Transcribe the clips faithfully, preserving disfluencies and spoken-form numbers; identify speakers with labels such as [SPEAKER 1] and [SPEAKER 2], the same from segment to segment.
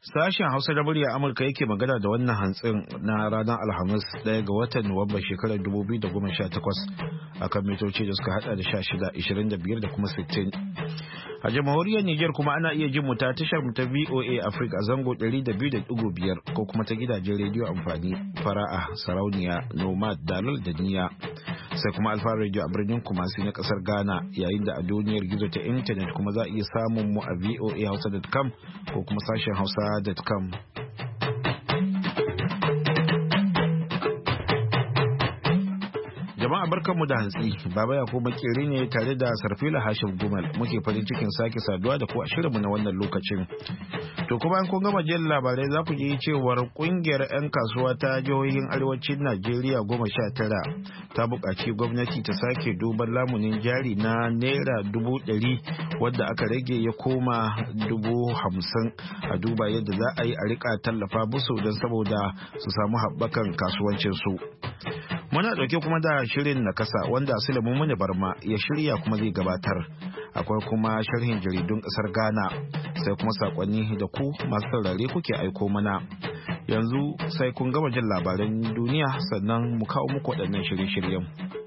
[SPEAKER 1] Sashen Hausa da murya Amurka yake magana da wannan hantsin na ranar Alhamis ɗaya ga watan Nuwamba shekarar dubu biyu da goma sha takwas akan mitoci da suka hada da sha shida, ishirin da biyar da kuma sittin. A jamhuriyar Nijar kuma ana iya jin mu ta tashar mu ta V O A Africa a zango ɗari da biyu da ɗigo biyar ko kuma ta gidajen rediyo amfani fara'a, sarauniya, nomad, dalal da niya. Sai kuma alfa radio a birnin Kumasi na kasar Ghana, yayin da a duniyar gizo ta intanet kuma za a iya samun mu a voa hausa dot com ko kuma sashen hausa dot com. Jama'a barkanmu da hantsi, Baba Yakubu Makeri ne tare da Sarfila Hashim Gumal muke farin cikin sake saduwa da ku a shirinmu na wannan lokacin. To kuma in kun gama jin labarai za ku ji cewar kungiyar 'yan kasuwa ta jihohin arewacin Najeriya goma sha tara ta buƙaci gwamnati ta sake duban lamunin jari na naira dubu ɗari wadda aka rage ya koma dubu hamsin a duba yadda za a yi a rika tallafa musu don saboda su samu haɓakan kasuwancinsu. Muna ɗauke kuma da shirin na kasa wanda Sulaiman Muni Barma ya shirya kuma zai gabatar. Akwai kuma sharhin jaridun ƙasar Ghana sai kuma sakonni da ku masu saurare kuke aiko mana. Yanzu sai kun gama jin labaran duniya sannan mu kawo muku waɗannan shirye-shiryen.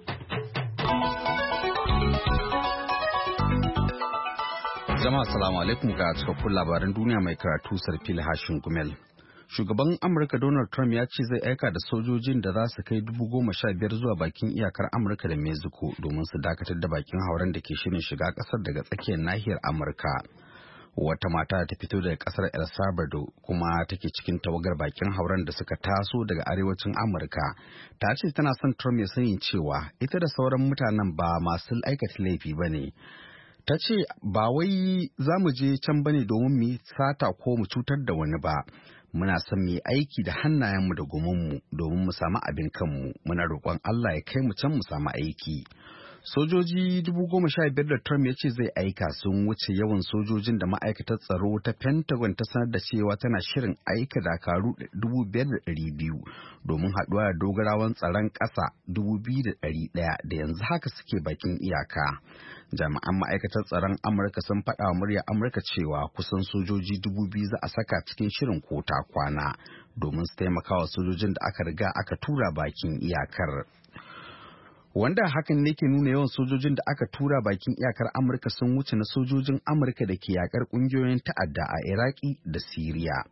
[SPEAKER 2] Jama'a assalamu alaikum ga cikakkun labaran duniya mai karatu Sarfil Hashin Gumel. Shugaban Amurka Donald Trump ya ce zai aika da sojojin da za su kai dubu goma sha biyar zuwa bakin iyakar Amurka da Mexico domin su dakatar da bakin hauren da ke shirin shiga kasar daga tsakiyar nahiyar Amurka. Wata mata ta fito daga kasar El Salvador kuma take cikin tawagar bakin hauren da suka taso daga arewacin Amurka. Ta ce tana son Trump ya sani cewa ita da sauran mutanen ba masu aikata laifi ba ne. Ta ce ba wai za mu je can bane domin mu sata ko mu cutar da wani ba. Muna son mu yi aiki da hannayenmu da gumanmu domin mu samu abin kanmu. Muna roƙon Allah ya kai mu can mu samu aiki. Sojoji dubu goma sha biyar da Trump ya ce zai aika sun wuce yawan sojojin da ma'aikatar tsaro ta Pentagon ta sanar da cewa tana shirin aika dakaru dubu biyar da ɗari biyu domin haɗuwa da dogarawan tsaron ƙasa dubu biyu da ɗari ɗaya da yanzu haka suke bakin iyaka. Jami'an ma'aikatar tsaron Amurka sun faɗa wa murya Amurka cewa kusan sojoji dubu biyu za a saka cikin shirin kota kwana domin su taimaka wa sojojin da aka riga aka tura bakin iyakar. Wanda hakan ne ke nuna yawan sojojin da aka tura bakin iyakar Amurka sun wuce na sojojin Amurka da ke yakar kungiyoyin ta'adda a Iraki da Siriya.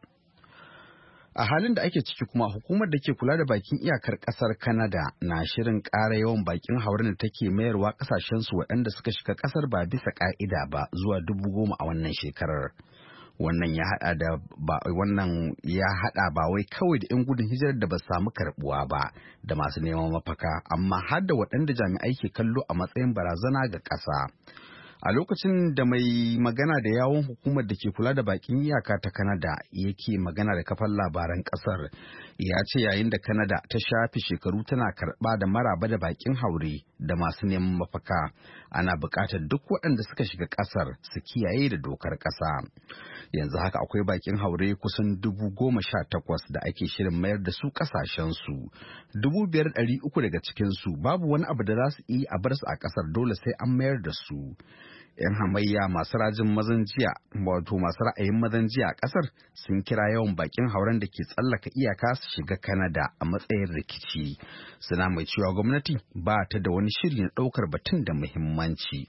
[SPEAKER 2] A halin da ake ciki kuma hukumar da ke kula da bakin iyakar kasar Canada na shirin ƙara yawan bakin hauren da take mayarwa ƙasashensu waɗanda suka shiga ƙasar ba bisa ƙa'ida ba zuwa dubu goma a wannan shekarar. Wannan ya hada da ba wannan ya hada ba wai kawai da 'yan gudun hijirar da ba samu karbuwa ba da masu neman mafaka amma har da waɗanda jami'ai ke kallo a matsayin barazana ga ƙasa. A lokacin da mai magana da yawon hukumar da ke kula da bakin iyaka ta Canada yake magana da kafar labaran kasar, ya ce yayin da Canada ta shafi shekaru tana karɓa da maraba da bakin haure da masu neman mafaka, ana buƙatar duk waɗanda suka shiga ƙasar su kiyaye da dokar ƙasa. Yanzu haka akwai bakin haure kusan dubu goma sha takwas da ake shirin mayar da su ƙasashensu. Dubu biyar ɗari uku daga cikinsu babu wani abu da za su yi a bar su a ƙasar, dole sai an mayar da su. 'Yan hamayya masu rajin mazan jiya wato masu ra'ayin mazan jiya a kasar sun kira yawan bakin hauren da ke tsallaka iyaka su shiga Canada a matsayin rikici, suna mai cewa gwamnati ba ta da wani shiri na ɗaukar batun da muhimmanci.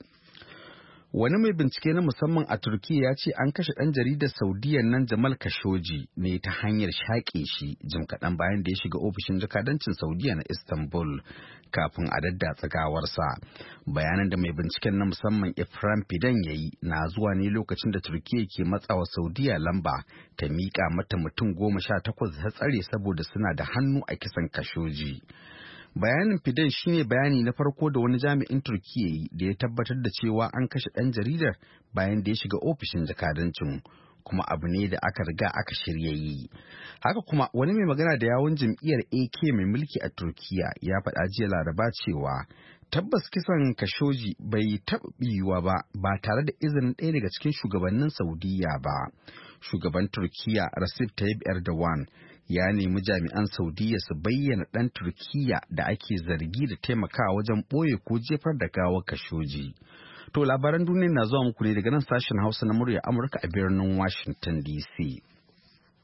[SPEAKER 2] Wani mai bincike na musamman a Turkiyya ya ce an kashe ɗan jaridar Saudiya nan Jamal Khashoggi ne ta hanyar shaƙe shi jim kaɗan bayan da ya shiga ofishin jakadancin Saudiya na Istanbul kafin a daddatsa gawarsa. Bayanan da mai binciken na musamman Ephraim Fidan ya yi na zuwa ne lokacin da Turkiyya ke matsawa Saudiya lamba ta miƙa mata mutum goma sha takwas ta tsare saboda suna da hannu a kisan Khashoggi. Bayanin Fidan shine bayani na farko da wani jami'in Turkiyya yi da ya tabbatar da cewa an kashe ɗan jaridar bayan da ya shiga ofishin jakadancin, kuma abu ne da aka riga aka shirya yi. Haka kuma wani mai magana da yawun jam'iyyar A K mai mulki a Turkiyya ya faɗa jiya Laraba cewa tabbas kisan Khashoggi bai taɓa yiwuwa ba ba tare da izinin ɗaya daga cikin shugabannin Saudiyya ba. Shugaban Turkiyya Recep Tayyip Erdogan ya nemi jami'an Saudiyya su bayyana ɗan Turkiyya da ake zargi da taimakawa wajen ɓoye ko jefar da gawar Khashoggi. To labaran duniya na zuwa muku ne daga nan sashen Hausa na murya Amurka a birnin Washington D C.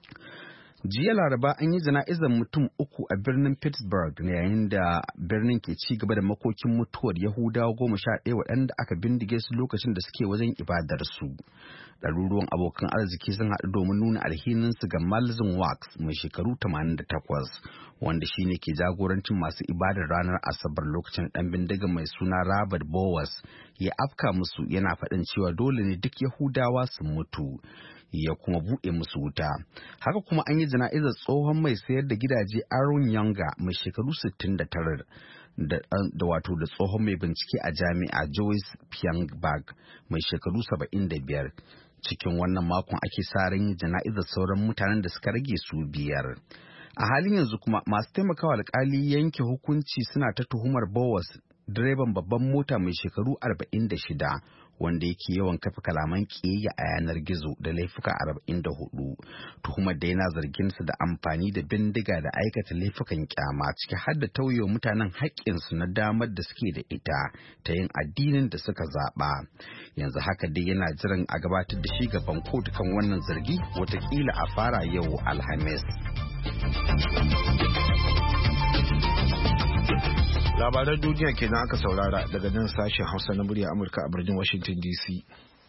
[SPEAKER 2] Jiya Laraba an yi jana'izar mutum uku a birnin Pittsburgh yayin da birnin ke ci gaba da makokin mutuwar Yahudawa goma sha ɗaya waɗanda aka bindige su lokacin da suke wajen ibadarsu. Ɗaruruwan abokan arziki sun haɗu domin nuna alhininsu ga Malzin Wax mai shekaru tamanin da takwas, wanda shine ke jagorancin masu ibadar ranar Asabar lokacin ɗan bindiga mai suna Robert Bowers ya afka musu yana faɗin cewa dole ne duk Yahudawa su mutu. Ya kuma buɗe musu wuta. Haka kuma an yi jana'izar tsohon mai sayar da gidaje Aaron Younger mai shekaru sittin da tara da, da wato da tsohon mai bincike a jami'a Joyce Piangberg mai shekaru saba'in da biyar. Cikin wannan makon ake sa ran yin jana'izar sauran mutanen da suka rage su biyar. A halin yanzu kuma masu taimakawa alƙali yanke hukunci suna ta tuhumar Bowers, direban babban mota mai shekaru arba'in da shida wanda yake yawan kafa kalaman ƙiyayya a yanar gizo da laifuka arba'in da hudu, tuhumar da yana zargin su da amfani da bindiga da aikata laifukan kyama ciki har da tauye mutanen haƙƙinsu na damar da suke da ita ta yin addinin da suka zaɓa. Yanzu haka dai yana jiran a gabatar da shi gaban kotu kan wannan zargi, watakila a fara yau Alhamis.
[SPEAKER 1] Labaran duniya kenan aka saurara daga nan sashen Hausa na murya Amurka a birnin Washington D C.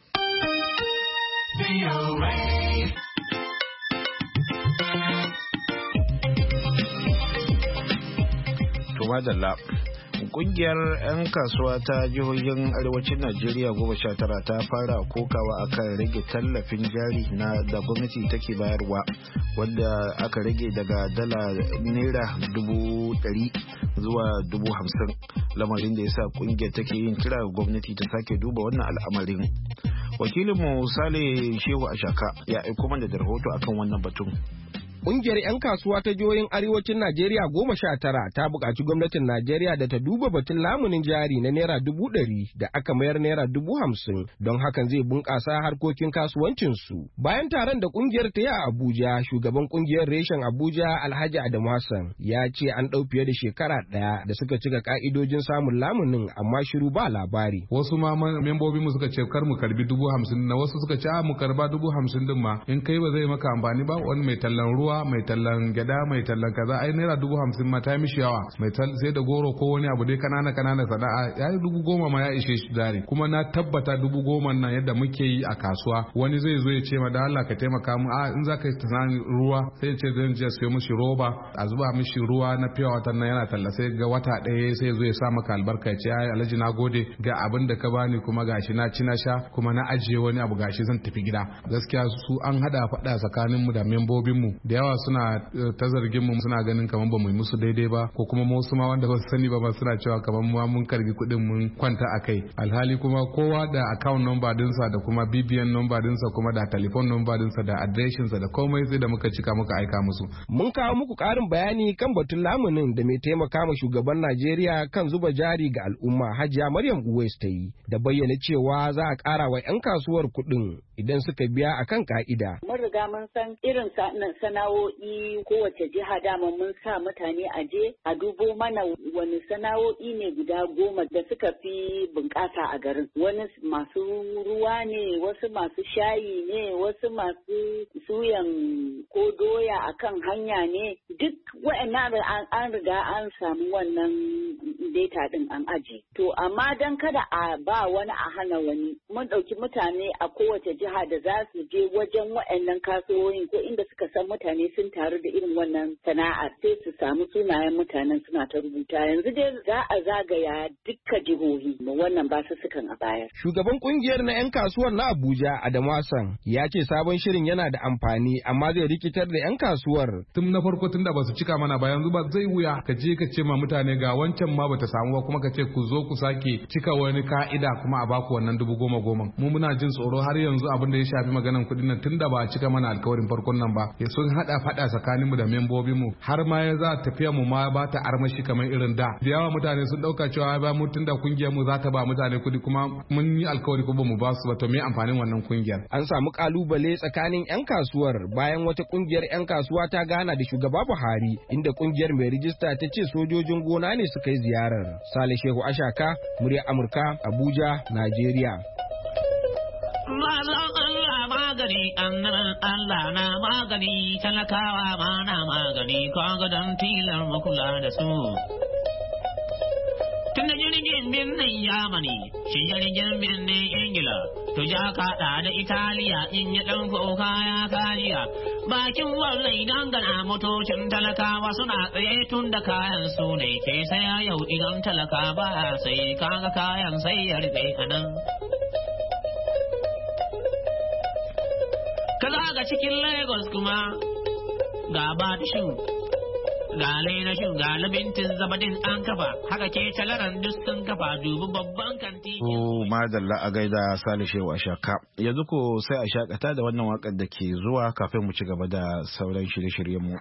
[SPEAKER 1] To madalla, kungiyar 'yan kasuwa ta jihohin arewacin Najeriya goma sha tara ta fara kokawa akan rage tallafin jari na da gwamnati take bayarwa, wanda aka rage daga dala naira dubu ɗari zuwa dubu hamsin, lamarin da ya sa kungiyar take yin kira ga gwamnati ta sake duba wannan al'amarin. Wakilinmu Sale Shehu Ashaka ya aiko mana da rahoto akan wannan batun.
[SPEAKER 3] Ƙungiyar 'yan kasuwa ta jihohin arewacin Najeriya goma sha tara ta buƙaci gwamnatin Najeriya da ta duba batun lamunin jari na naira dubu ɗari da aka mayar naira dubu hamsin don hakan zai bunƙasa harkokin kasuwancinsu. Bayan taron da ƙungiyar ta yi a Abuja, shugaban ƙungiyar reshen Abuja Alhaji Adamu Hassan ya ce an ɗau fiye da shekara ɗaya da suka cika ƙa'idojin samun lamunin amma shiru ba labari.
[SPEAKER 4] Wasu ma membobin mu suka ce kar mu karbi dubu hamsin na wasu suka ce a mu karba dubu hamsin din ma in kai ba zai maka amfani ba, wani mai tallan ruwa mai tallan gyada mai tallan kaza ai naira dubu hamsin ma ta mishi yawa, mai sai da goro ko wani abu dai kanana kanana sana'a ya yi dubu goma ma ya ishe shi jari. Kuma na tabbata dubu goma nan yadda muke yi a kasuwa wani zai zo ya ce ma da Allah ka taimaka mu a in za ka yi tunanin ruwa sai ce zan je sayo mishi roba a zuba mishi ruwa na fiya watan nan yana talla sai ga wata ɗaya sai zo ya sa maka albarka ya ce ai Alhaji na gode ga abin da ka bani kuma gashi na ci na sha kuma na ajiye wani abu gashi zan tafi gida. Gaskiya su an hada faɗa tsakanin mu da membobin mu da yawa suna ta zargin mu suna ganin kamar ba mu yi musu daidai ba ko kuma wasu ma wanda ba su sani ba ba suna cewa kamar mu mun karbi kuɗin mun kwanta a kai, alhali kuma kowa da account number dinsa da kuma B B N number dinsa kuma da telephone number dinsa da addressin sa da komai sai da muka cika muka aika musu.
[SPEAKER 3] Mun kawo muku ƙarin bayani kan batun lamunin da mai taimaka ma shugaban Najeriya kan zuba jari ga al'umma Hajiya Maryam Uwais ta yi da bayyana cewa za a ƙara wa 'yan kasuwar kuɗin idan suka biya akan ka'ida.
[SPEAKER 5] Mun riga mun san irin sana'o'i kowace jiha dama mun sa mutane a je a dubo mana wani sana'o'i ne guda goma da suka fi bunƙasa a garin. Wani masu ruwa ne, wasu masu shayi ne, wasu masu suyan ko doya akan hanya ne. Duk wa'annan an riga an samu wannan data din an aje. To amma dan kada a ba wani a hana wani, mun ɗauki mutane a kowace jiha da za su je wajen wa'annan kasuwoyin ko inda suka san mutane sun taru da irin wannan sana'ar sai su samu sunayen mutanen suna ta rubuta. Yanzu dai za a zagaya dukka jihohi wannan ba su sukan a bayar.
[SPEAKER 3] Shugaban kungiyar na 'yan kasuwar na Abuja Adamu Hassan ya ce sabon shirin yana da amfani amma zai rikitar da 'yan kasuwar.
[SPEAKER 4] Tun na farko tun da ba su cika mana ba yanzu ba zai wuya ka je ka ce ma mutane ga wancan ma bata samu ba kuma ka ce ku zo ku sake cika wani ka'ida kuma a baku wannan dubu goma goma. Mu muna jin tsoro har yanzu abin da ya shafi maganan kuɗin nan tun da ba a cika mana alkawarin farkon nan ba ya sun haɗa faɗa tsakaninmu da membobinmu har ma ya za tafiya mu ma ba ta armashi kamar irin da da yawa mutane sun ɗauka cewa ba mu tun da kungiyar mu za ta ba mutane kuɗi kuma mun yi alkawari ko ba mu ba su ba to me amfanin wannan kungiyar.
[SPEAKER 3] An samu kalubale tsakanin 'yan kasuwar bayan wata kungiyar 'yan kasuwa ta gana da shugaba Buhari inda kungiyar mai rijista ta ce sojojin gona ne suka yi ziyarar. Sale Shehu Ashaka, muryar Amurka, Abuja, Najeriya.
[SPEAKER 6] magani, annaban Allah na magani, talakawa ma na magani, kaga don tilar makula da su. Tun da jirgin birnin Yamani, shi jirgin birnin Ingila, to ja kaɗa da Italiya in yi ɗan kuka ya kajiya. Bakin wallai dangana motocin talakawa suna tsaye tun da kayan su ne ke saya yau idan talaka ba sai kaga kayan sai ya rufe a nan. Kaza ga cikin Lagos kuma ga Batishin, ga Lainashin, ga Labintin Zabadin an kafa, haka ke talaran duk sun kafa dubi babban kanti.
[SPEAKER 1] Oh, madalla a gaida Salishe wa shaka. Yanzu ko sai a shakata da wannan wakar da ke zuwa kafin mu ci gaba da sauran shirye-shiryen mu.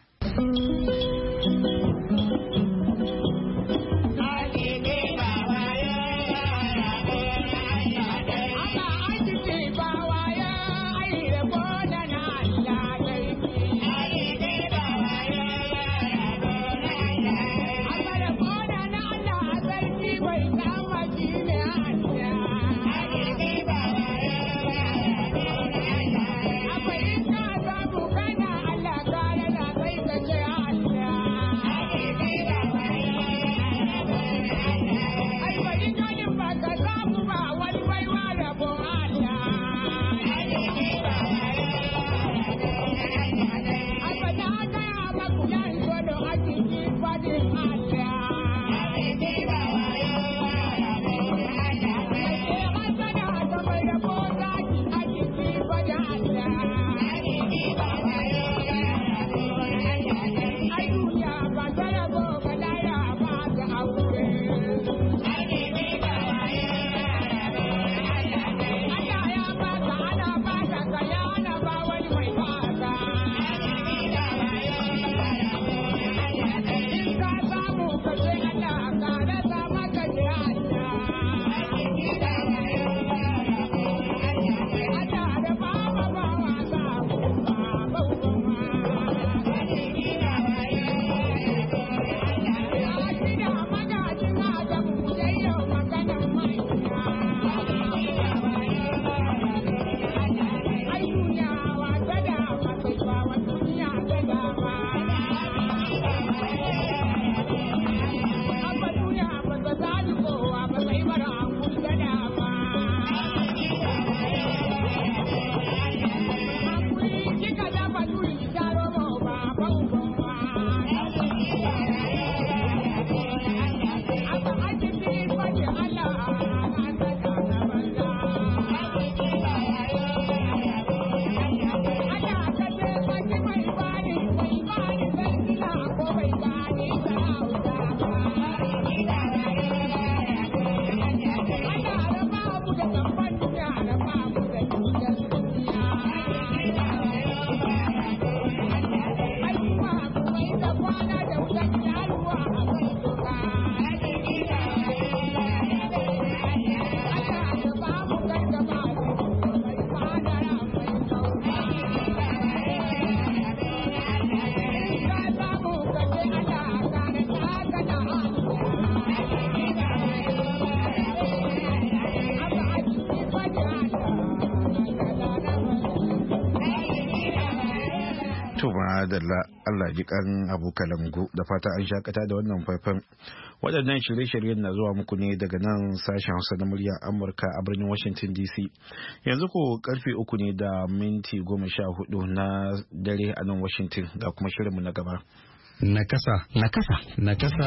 [SPEAKER 1] Adalla Allah ji kan Abu Kalangu da fata an shakata da wannan faifan. Waɗannan shirye-shiryen na zuwa muku ne daga nan sashen Hausa na muryar Amurka a birnin Washington D C. Yanzu ko karfe uku ne da minti goma sha hudu na dare a nan Washington, ga kuma shirinmu na gaba.
[SPEAKER 7] Nakasa. Nakasa. Nakasa.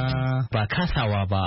[SPEAKER 7] Ba kasawa ba.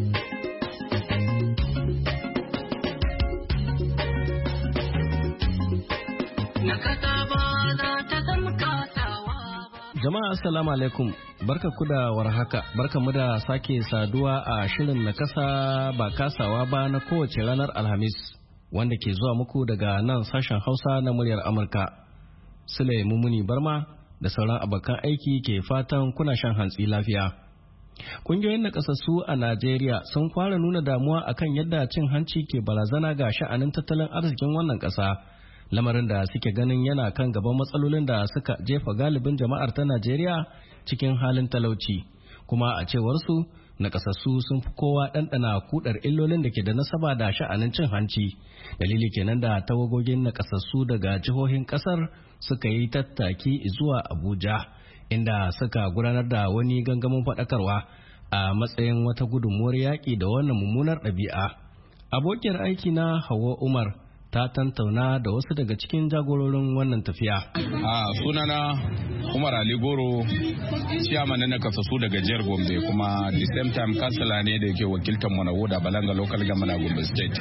[SPEAKER 7] Nakasa ba za ta zama kasawa ba. Jama'a assalamu alaikum. Barka ku da warhaka. Barka mu da sake saduwa a shirin Nakasa ba kasawa ba na kowace ranar Alhamis, wanda ke zuwa muku daga nan sashen Hausa na muryar Amurka. Sule Mumuni Barma da sauran abokan aiki ke fatan kuna shan hantsi lafiya. Kungiyoyin nakasassu a Najeriya sun fara nuna damuwa akan yadda cin hanci ke barazana ga sha'anin tattalin arzikin wannan ƙasa, lamarin da suke ganin yana kan gaban matsalolin da suka jefa galibin jama'ar ta Najeriya cikin halin talauci. Kuma a cewar su, nakasassu sun fi kowa ɗanɗana kudar illolin da ke da nasaba da sha'anin cin hanci. Dalili kenan da tawagogin nakasassu daga jihohin ƙasar suka yi tattaki zuwa Abuja, inda suka gudanar da wani gangamin faɗakarwa a matsayin wata gudunmuwar yaƙi da wannan mummunar ɗabi'a. Abokiyar aiki na Hauwa Umar ta tantauna da wasu daga cikin jagororin wannan tafiya.
[SPEAKER 8] A sunana Umar Ali Goro, chairman na nakasassu daga jihar Gombe, kuma the same time kansala ne da yake wakiltar mu na Woda Balanga local government Gombe state.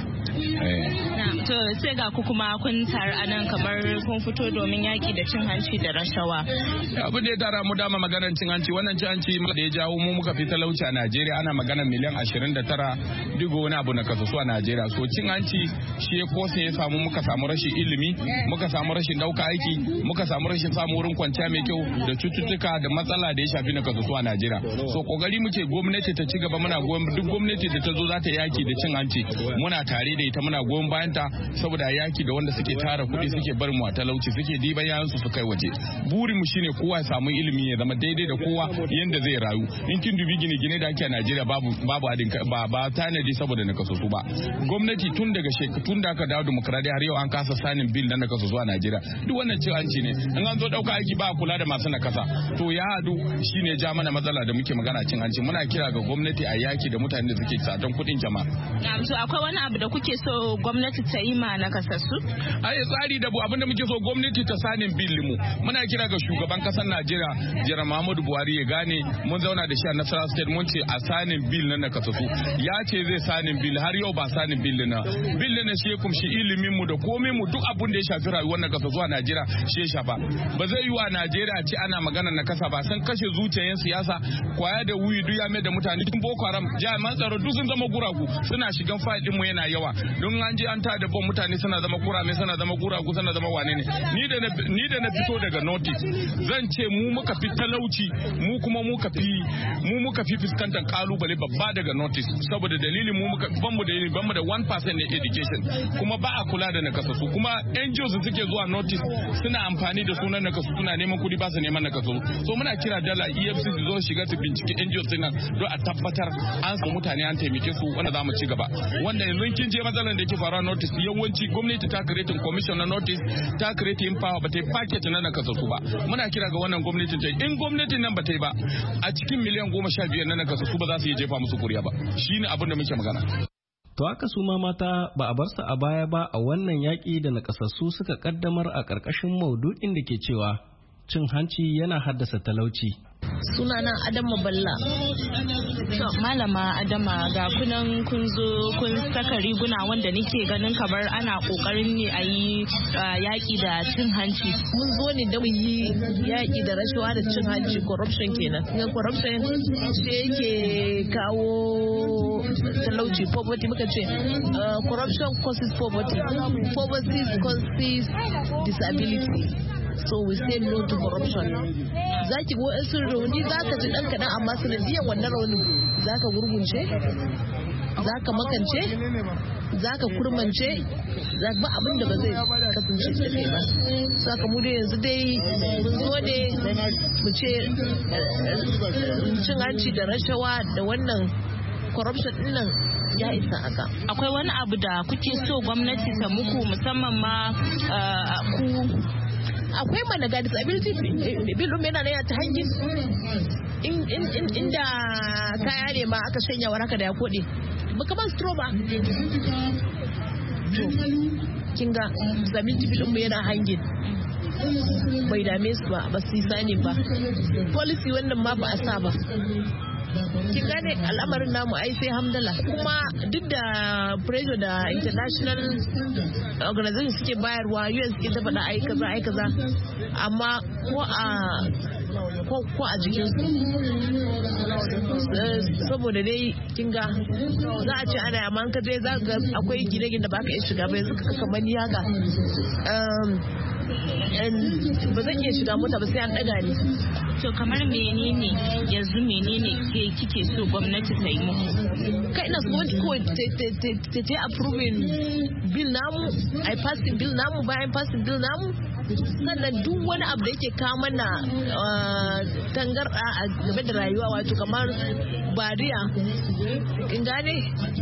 [SPEAKER 9] To sai ga ku kuma kun taru a nan kamar kun fito domin yaki da cin hanci da rashawa.
[SPEAKER 8] Abin da ya tara mu dama maganar cin hanci, wannan cin hanci da ya jawo mu muka fi talauci a Najeriya, ana maganar miliyan ashirin da tara digo wani abu nakasassu a Najeriya. So cin hanci shi ya kosa ya samu muka samu rashin ilimi, muka samu rashin dauka aiki, muka samu rashin samu wurin kwanciya mai kyau da cututtuka da matsala da ya shafi nakasassu a Najeriya. So kokari muke gwamnati ta ci gaba, muna goyon duk gwamnati da ta zo za ta yaki da cin hanci muna tare da ita, muna goyon bayan ta saboda yaki da wanda suke tara kuɗi suke barin mu a talauci, suke diban yayan su su kai waje. Burin mu shine kowa ya samu ilimi ya zama daidai da kowa yanda zai rayu. In kin dubi gine gine da ake a Najeriya babu babu adin ba ba tanadi saboda nakasassu ba. Gwamnati tun daga shekaru tun da aka dawo demokradiya har yau an kasa sanin bil na nakasassu a Najeriya. Duk wannan cin hanci ne. In an zo dauka aiki ba kula da masu nakasa. To ya hadu shine ja mana matsala da muke magana cin hanci. Muna kira ga gwamnati a yaki da mutanen da suke satan kuɗin jama'a.
[SPEAKER 9] Na'am, to akwai wani abu da kuke so gwamnati ta yi ma nakasassu?
[SPEAKER 8] Ai tsari da abin da muke so gwamnati ta sanin bil mu. Muna kira ga shugaban kasar Najeriya Jira Muhammadu Buhari ya gane mun zauna da shi a Nasarawa State mun ce a sanin bil na nakasassu. Ya ce zai sanin bil har yau ba sanin bil na. Bil na shi ya kumshi ilimin mu da komai mu duk abin da ya shafi rayuwar nakasassu a Najeriya shi ya shafa. Ba zai yi wa Najeriya ce ana magana nakasa ba, san kashe zuciyoyin siyasa, kwaya da wuyi duk ya mai da mutane tun Boko Haram jami'an tsaro duk sun zama guragu, suna shigan fayil din mu yana yawa. Don an je an ta da bom mutane suna zama kurame, suna zama guragu, suna zama wane ne. Ni da ni da na fito daga notice zan ce mu muka fi talauci, mu kuma muka fi mu muka fi fuskantar kalubale babba daga notice, saboda dalilin mu muka ban mu da ban mu da one percent ne education, kuma ba a kula da nakasassu, kuma N G Os suke zuwa notice suna amfani da sunan nakasassu suna neman kudi ba su neman nakasassu. So muna kira dala E F C C zo shiga su bincike N G Os din nan don a tabbatar an samu mutane an taimake su wanda za mu ci gaba. Wanda yanzu kin je matsalar da yake faruwa notice, yawanci gwamnati ta creating commission na notice, ta creating power, ba ta yi packet na nakasassu ba. Muna kira ga wannan gwamnatin ta in gwamnatin nan ba ta yi ba, a cikin miliyan goma sha biyar na nakasassu ba za su iya jefa musu kuriya ba. Shine abin da muke magana.
[SPEAKER 7] To haka su ma mata ba a bar su a baya ba a wannan yaƙi da nakasassu suka kaddamar a ƙarƙashin maudu'in da ke cewa cin hanci yana haddasa talauci.
[SPEAKER 10] Sunana Adama Balla.
[SPEAKER 9] To malama Adama, ga kunan kun zo kun saka riguna wanda nake ganin kamar ana kokarin ne a yi yaƙi da cin hanci.
[SPEAKER 10] Mun zo ne da mu yi yaƙi da rashawa da cin hanci, corruption kenan. Ga corruption shi yake kawo talauci, poverty muka ce corruption causes poverty, poverty causes disability. So we say no to corruption. Za ki go in sun rauni za ka ji ɗan kaɗan, amma sanadiyan wannan raunin za ka gurgunce, za ka makance, za ka kurmance, za ba abin da ba zai kasance da kai ba. Saka mu dai yanzu dai mun zo ne mu ce cin hanci da rashawa da wannan corruption din nan ya isa haka.
[SPEAKER 9] Akwai wani abu da kuke so gwamnati ta muku musamman ma ku?
[SPEAKER 10] Akwai mana ga disability bill ɗin yana nan ta hanyar inda kaya ne ma aka shanya waraka da ya kode baka ban stro ba. Kin ga disability bill ɗin yana hangin bai dame su ba, ba su yi sani ba. Policy wannan ma ba a sa ba. Kin gane al'amarin namu ai sai hamdala, kuma duk da pressure da international organization suke bayarwa, U S suke ta faɗa ai kaza ai kaza, amma ko a ko ko a jikin su saboda dai kin ga za a ce ana amma ka je za ga akwai gine-gine da baka iya shiga ba, yanzu kamar ni haka ba zan iya shiga mota ba sai an daga ni.
[SPEAKER 9] To kamar menene yanzu menene ke kike so gwamnati ta yi muku?
[SPEAKER 10] Kai ina so gwamnati kawai ta ta approving bill namu, ai passing bill namu, bayan passing bill namu sannan duk wani abu da yake kawo mana tangarɗa a game da rayuwa, wato kamar bariya in gane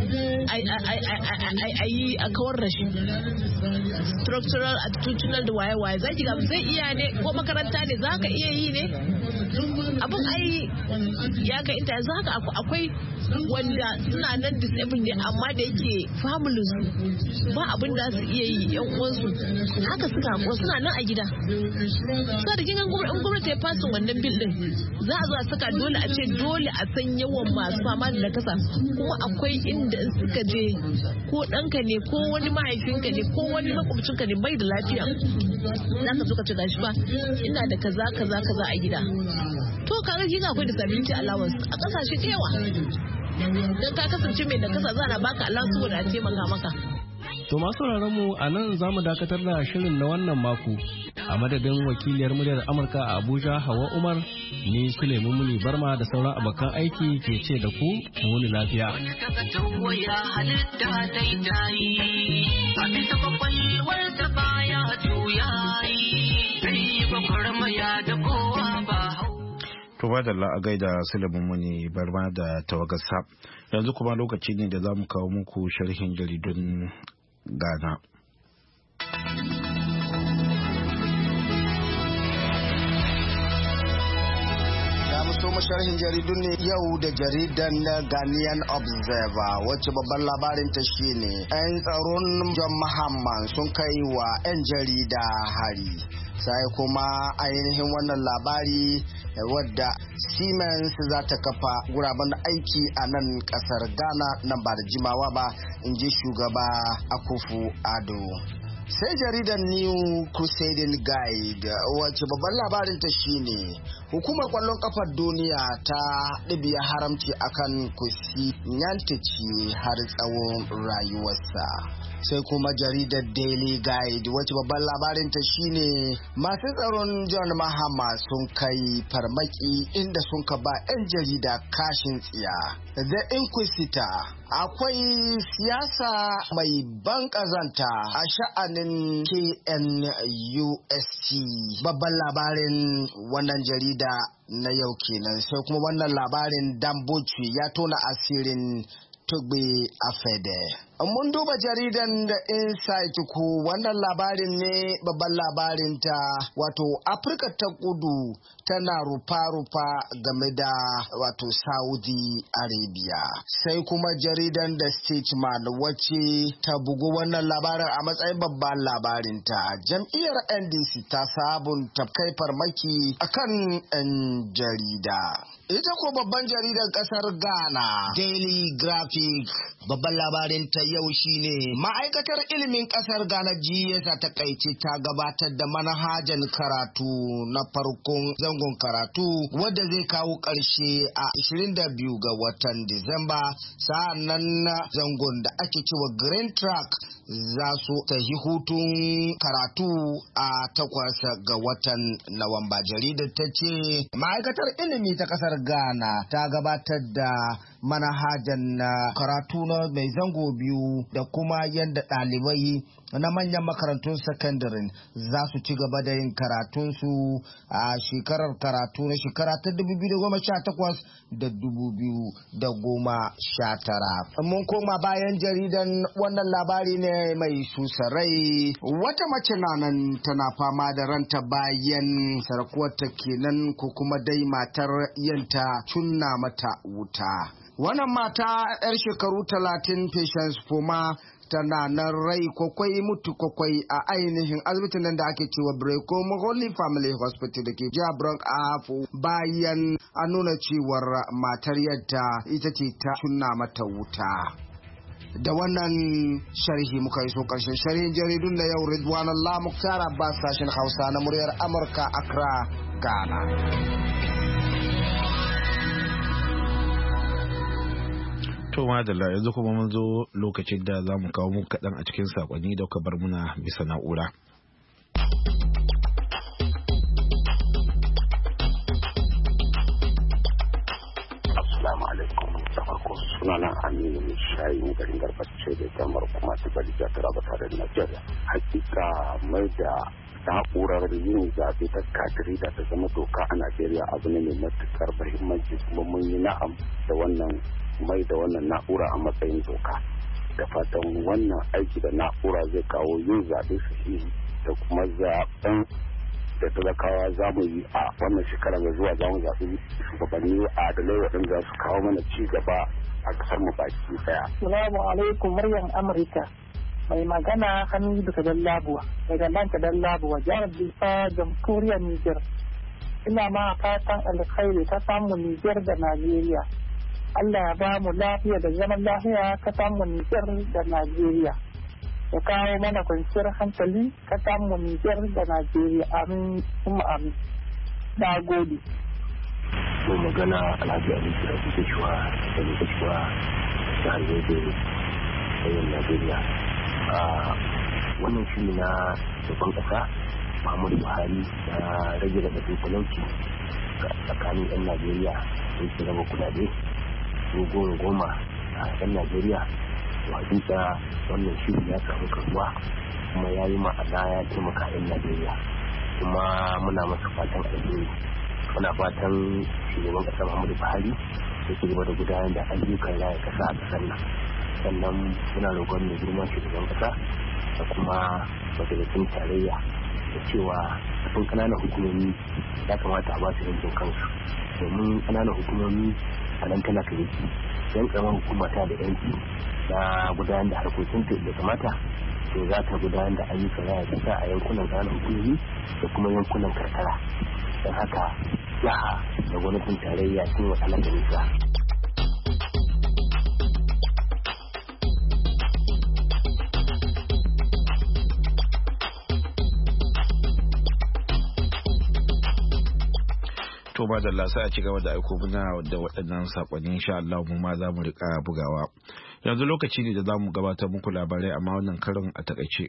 [SPEAKER 10] a yi a kawar da shi structural attitudinal da waye-waye za ki ga zai iya ne ko makaranta ne za ka iya yi ne abin ai ya ka inta yanzu haka akwai wanda suna nan disabled ne amma da yake families ba abin da su iya yi yan uwansu haka suka ko suna nan a gida sai da kinga gwamnati ya fasa wannan bil din za a zo a saka dole a ce dole a san yawan masu fama da nakasa kuma akwai inda in suka je ko ɗanka ne ko wani mahaifinka ne ko wani makwabcinka ne bai da lafiya za ka zo ka ce gashi ba ina da kaza kaza kaza a gida to kaga kinga akwai disability allowance a kasashe da yawa dan ka kasance mai nakasa za a baka allowance saboda a taimaka maka.
[SPEAKER 7] To masu mu a nan za mu dakatar da shirin na wannan mako a madadin wakiliyar muryar Amurka a Abuja Hawa Umar ni Suleiman Muni Barma da sauran abokan aiki ke ce da ku mu wuni lafiya.
[SPEAKER 1] To ba da a gaida Suleiman Muni Barma da tawagarsa yanzu kuma lokaci ne da za mu kawo muku sharhin jaridun Ghana.
[SPEAKER 11] Sharhin jaridun ne yau da jaridan Ghanaian Observer wacce babban labarin ta shine 'yan tsaron John Mahama sun kai wa 'yan jarida hari. Sai kuma ainihin wannan labari wadda Siemens za ta kafa guraben aiki a nan kasar Ghana nan ba da jimawa ba, in ji shugaba Akufo-Addo. Sai jaridar New Crusading Guide wacce babban labarin ta shine hukumar kwallon kafar duniya ta ɗibiya haramci akan Kwesi Nyantakyi har tsawon rayuwarsa. Sai kuma jaridar Daily Guide wacce babban labarin ta shine masu tsaron John Mahama sun kai farmaki inda sun ka ba 'yan jarida kashin tsiya. The Inquisitor akwai siyasa mai ban kazanta a sha'anin K N U S T babban labarin wannan jarida na yau kenan. Sai kuma wannan labarin Dambuchi ya tona asirin Tugbe Afede. Mun duba jaridan da Insight ku wannan labarin ne babban labarin ta wato Afirka ta kudu tana rufa-rufa game da wato Saudi Arabia. Sai kuma jaridan da Statesman wacce ta bugu wannan labarin a matsayin babban labarin ta. Jam'iyyar N D C ta sabunta kai farmaki akan 'yan jarida. Ita ko babban jaridar kasar Ghana Daily Graphic babban labarin ta yau shine ma'aikatar ilimin kasar Ghana G S a takaice ta gabatar da manhajan karatu na farkon zangon karatu wadda zai kawo ƙarshe a ishirin da biyu ga watan Disamba, sa'annan zangon da ake cewa Green Track za su tafi hutun karatu a takwas ga watan Nuwamba. Jaridar ta ce ma'aikatar ilimi ta kasar Ghana ta gabatar da manhajan karatu na mai zango biyu da kuma yadda ɗalibai na manyan makarantun sakandare za su ci gaba da yin karatunsu a shekarar karatu na shekara ta dubu biyu da goma sha takwas da dubu biyu da goma sha tara. Mun koma bayan jaridan wannan labari ne mai susarai. Wata mace na nan tana fama da ranta bayan sarakuwarta kenan ko kuma dai matar yanta cunna mata wuta. Wannan mata 'yar shekaru talatin Patience Foma tana nan rai kwakwai mutu kwakwai a ainihin asibitin nan da ake cewa Breko Holy Family Hospital da ke jihar Bronx Afu bayan an nuna cewar matar yadda ita ce ta kunna mata wuta. Da wannan sharhi muka iso karshen sharhin jaridun da yau. Ridwan Allah Muktar Abbas, sashen Hausa na muryar Amurka, Accra, Ghana.
[SPEAKER 1] To madalla yanzu kuma mun zo lokacin da za mu kawo muku kaɗan a cikin saƙonni da kuka bar muna bisa na'ura.
[SPEAKER 12] Assalamu alaikum. Da farko sunana Aminu Mishayi garin Garbace da jamar kuma ta bari da Taraba tare da Najeriya. Hakika mai da na'urar yin zaɓe ta katiri da ta zama doka a Najeriya abu ne mai matuƙar muhimmanci, kuma mun yi na'am da wannan mai da wannan na'ura a matsayin doka. Da fatan wannan aiki da na'ura zai kawo yin zaɓe sahihi da kuma zaɓen da talakawa za mu yi a wannan shekara mai zuwa. Za mu zaɓi shugabanni adalai waɗanda za su kawo mana ci gaba a ƙasar mu baki ɗaya.
[SPEAKER 13] Assalamu alaikum, muryar Amurka. Mai magana Hamidu Kadallabuwa daga nan Kadallabuwa, jihar Bifa, jamhuriyar Nijar. Ina ma fatan alkhairi ta samu Nijar da Najeriya. Allah ya ba mu lafiya da zaman lafiya ka samu Nijar da Najeriya. Ya kawo mana kwanciyar hankali ka samu Nijar da Najeriya. Amin kuma amin. Na gode.
[SPEAKER 14] Mai magana Alhaji Ali da kuke shuwa da kuke shuwa da Yobe a Najeriya. A wannan shi na shugaban kasa Muhammadu Buhari da rage da ɗafin talauci tsakanin 'yan Najeriya sun ci raba kudade goma goma a 'yan Najeriya. To hakika wannan shiri ya samu kasuwa kuma ya yi ma'ana ya taimaka 'yan Najeriya, kuma muna masa fatan alheri. Muna fatan shugaban kasa Muhammadu Buhari ya ci gaba da gudanar da ayyukan raya kasa a kasar nan. Sannan muna roƙon mai girma shugaban kasa da kuma majalisun tarayya da cewa cikin ƙananan hukumomi ya kamata a ba su yankin kansu, domin ƙananan hukumomi a nan tana ka yake yan ƙaramar hukuma ta da yanki na gudanar da harkokin ta da kamata, to za ta gudanar da ayyukan raya kasa a yankunan ƙananan hukumomi da kuma yankunan karkara. Don haka jiha da gwamnatin tarayya sun wata nan da nisa.
[SPEAKER 1] To ba da lasa a ci gaba da aiko muna da waɗannan saƙonni, insha Allah mu ma za mu riƙa bugawa. Yanzu lokaci ne da za mu gabatar muku labarai amma wannan karin a takaice.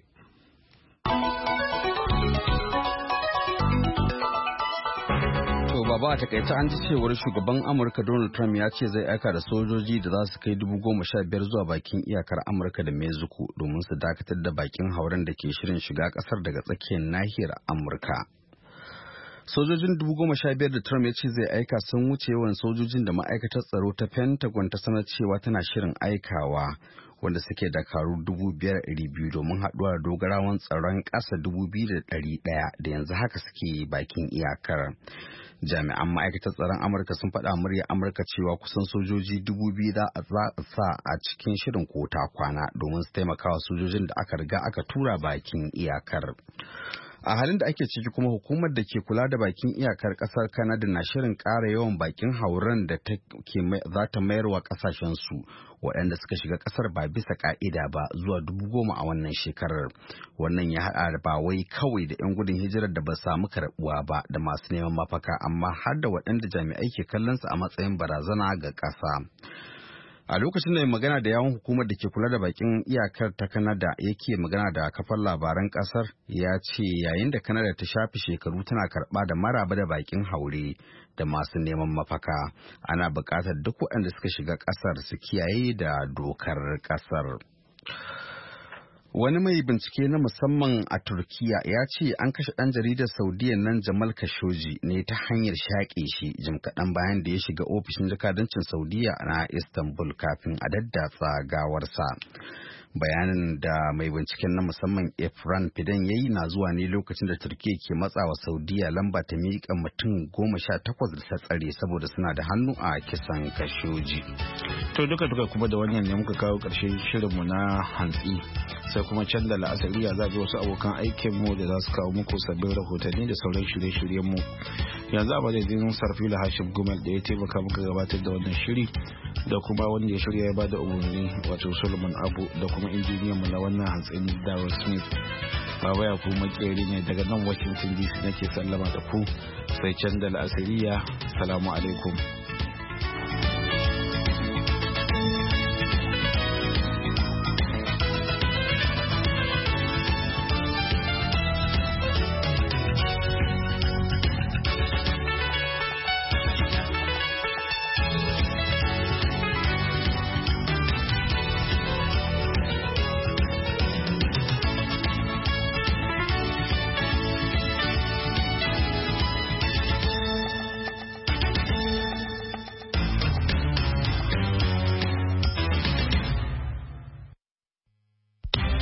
[SPEAKER 2] To baba, a takaice an ji cewar shugaban Amurka Donald Trump ya ce zai aika da sojoji da za su kai dubu goma sha biyar zuwa bakin iyakar Amurka da Mexico domin su dakatar da bakin hauren da ke shirin shiga ƙasar daga tsakiyar nahiyar Amurka. Sojojin dubu goma sha biyar da Trump ya ce zai aika sun wuce yawan sojojin da ma'aikatar tsaro ta Pentagon ta sanar cewa tana shirin aikawa, wanda suke dakaru dubu biyar ɗari biyu domin haɗuwa da dogarawan tsaron ƙasa dubu biyu da ɗari ɗaya da yanzu haka suke bakin iyakar. Jami'an ma'aikatar tsaron Amurka sun faɗa murya Amurka cewa kusan sojoji dubu biyu za a sa a cikin shirin kota kwana domin su taimakawa sojojin da aka riga aka tura bakin iyakar. A halin da ake ciki kuma hukumar da ke kula da bakin iyakar kasar Canada na shirin ƙara yawan bakin hauren da za ta mayar wa ƙasashensu waɗanda suka shiga ƙasar ba bisa ƙa'ida ba zuwa dubu goma a wannan shekarar. Wannan ya haɗa da ba wai kawai da 'yan gudun hijirar da ba samu karɓuwa ba da masu neman mafaka, amma har da waɗanda jami'ai ke kallon su a matsayin barazana ga ƙasa. A lokacin da mai magana da yawon hukumar da ke kula da bakin iyakar ta Canada yake magana da kafar labaran kasar, ya ce yayin da Canada ta shafi shekaru tana karɓa da maraba da bakin haure da masu neman mafaka, ana buƙatar duk waɗanda suka shiga ƙasar su kiyaye da dokar ƙasar. Wani mai bincike na musamman a Turkiya ya ce an kashe ɗan jaridar Saudiya nan Jamal Khashoggi ne ta hanyar shaƙe shi jim kaɗan bayan da ya shiga ofishin jakadancin Saudiya na Istanbul kafin a daddatsa gawarsa. Bayanin da mai binciken na musamman Efran Fidan ya yi na zuwa ne lokacin da Turkiya ke matsawa Saudiya lamba ta miƙa mutum goma sha takwas da ta tsare saboda suna da hannu a kisan Khashoggi.
[SPEAKER 1] To duka duka kuma da wannan ne muka kawo ƙarshen shirinmu na hantsi, sai kuma can da la'asari ya zaɓi wasu abokan aikin mu da za su kawo muku sabbin rahotanni da sauran shirye-shiryen mu. Yanzu a madadin Sarfila Hashim Gumal da ya taimaka muka gabatar da wannan shiri, da kuma wanda ya shirya ya bada umarni wato Solomon Abu, da kuma injiniyan mu na wannan hantsin Darrell Smith. Baba ya kuma makeri ne daga nan Washington D C nake sallama da ku, sai can da la'asariya. Salamu alaikum.